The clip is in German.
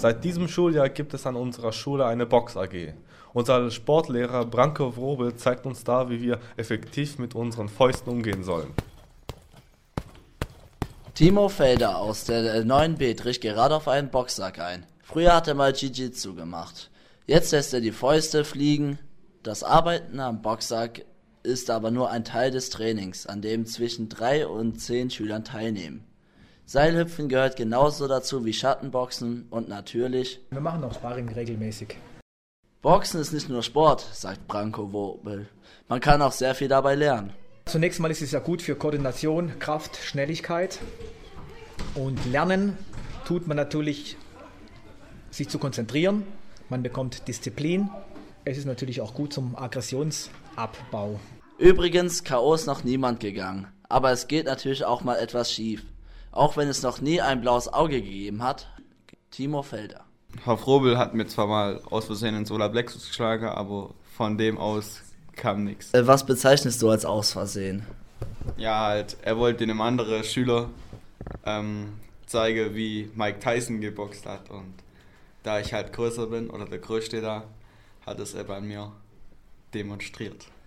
Seit diesem Schuljahr gibt es an unserer Schule eine Box AG. Unser Sportlehrer Branko Wrobel zeigt uns da, wie wir effektiv mit unseren Fäusten umgehen sollen. Timo Felder aus der 9b tritt gerade auf einen Boxsack ein. Früher hat er mal Jiu-Jitsu gemacht. Jetzt lässt er die Fäuste fliegen. Das Arbeiten am Boxsack ist aber nur ein Teil des Trainings, an dem zwischen 3 und 10 Schülern teilnehmen. Seilhüpfen gehört genauso dazu wie Schattenboxen und natürlich... Wir machen auch Sparring regelmäßig. Boxen ist nicht nur Sport, sagt Branko Wrobel. Man kann auch sehr viel dabei lernen. Zunächst mal ist es ja gut für Koordination, Kraft, Schnelligkeit. Und lernen tut man natürlich, sich zu konzentrieren. Man bekommt Disziplin. Es ist natürlich auch gut zum Aggressionsabbau. Übrigens, K.O. ist noch niemand gegangen. Aber es geht natürlich auch mal etwas schief. Auch wenn es noch nie ein blaues Auge gegeben hat. Timo Felder. Herr Wrobel hat mir zwar mal aus Versehen ins Solarplexus geschlagen, aber von dem aus kam nichts. Was bezeichnest du als aus Versehen? Ja, halt, er wollte einem anderen Schüler zeigen, wie Mike Tyson geboxt hat. Und da ich halt größer bin oder der Größte da, hat es er bei mir demonstriert.